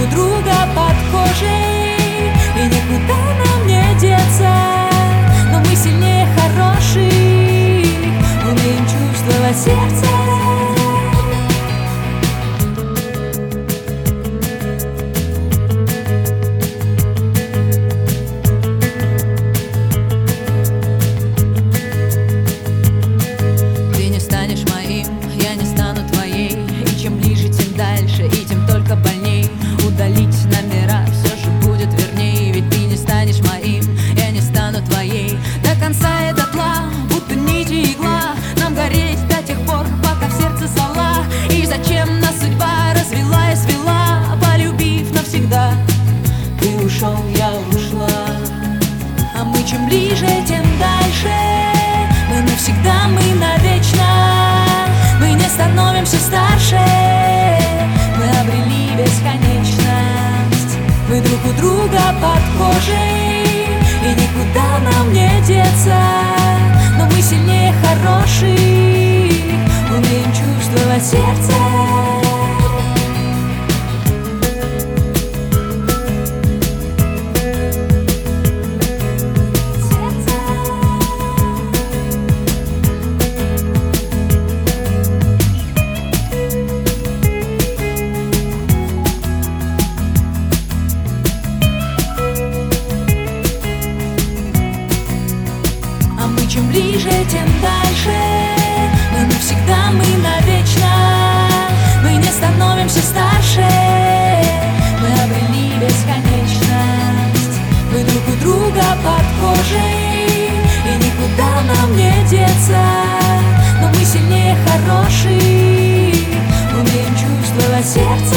у друга под кожей, и никуда нам не деться. Но мы сильнее хороших, умеем чувствовать сердце. Дальше, и тем только больней. Удалить номера все же будет верней. Ведь ты не станешь моим, я не стану твоей. До конца и дотла, будто нить и игла, нам гореть до тех пор, пока в сердце зола. И зачем нас судьба развела и свела, полюбив навсегда? Ты ушел, я ушла. А мы чем ближе, тем дальше. Мы навсегда, мы навечно. Мы не становимся старше, мы обрели бесконечность. Мы друг у друга под кожей, и никуда нам не деться. Но мы сильнее хороших, умеем чувствовать сердце. Чем ближе, тем дальше. Мы навсегда, мы навечно. Мы не становимся старше, мы обрели бесконечность. Мы друг у друга под кожей, и никуда нам не деться. Но мы сильнее хороших, умеем чувствовать сердце.